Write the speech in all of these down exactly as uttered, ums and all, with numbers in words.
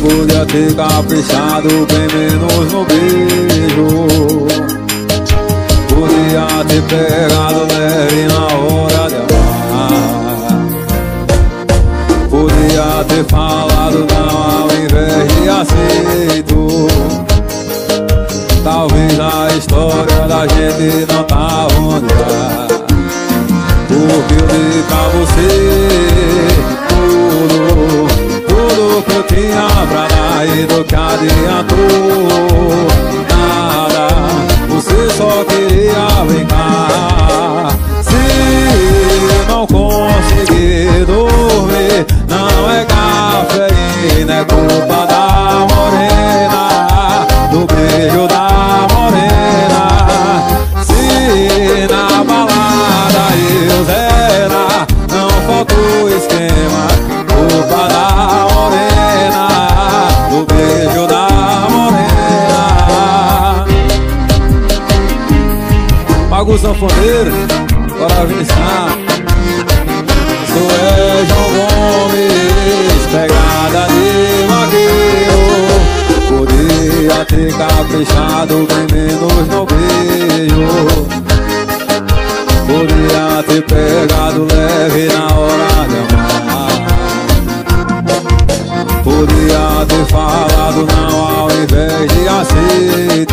podia ter caprichado bem menos no beijo. Podia ter pegado leve na hora de amar. Podia ter falado não ao invés de aceito. Talvez a história da gente não tá onde tá, porque eu dei pra você tudo, tudo que eu tinha pra dar e do que adiantou nada. Você só queria brincar. Se eu não conseguir dormir, não é cafeína, é culpa da morena, do beijo da morena. Se na balada eu zera, não faltou esquema, culpa da morena, do beijo da morena. Paga o sanfoneiro, bora Vinicius. Sou é João Gomes, pegada de vaqueiro. Podia ter caprichado bem menos no beijo. Podia ter pegado leve na hora de amar. Podia ter falado não ao invés de aceito.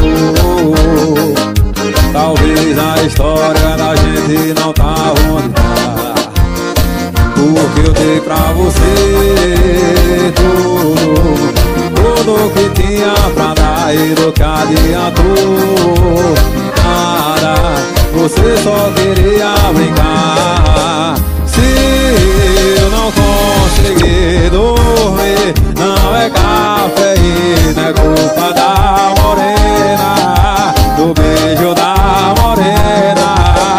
Talvez a história da gente não tá onde tá, porque eu dei pra você tudo, tudo que tinha pra dar e do que adiantou nada. Você só queria brincar. Se eu não conseguir dormir, não é cafeína, é culpa da morena, do beijo da morena.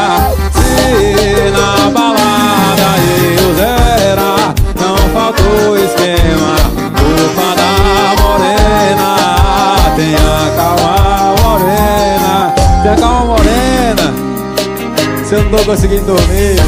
Se na balada eu zera, não faltou esquema, culpa da morena. Tenha calma, morena, tenha calma, morena. Se eu não tô conseguindo dormir,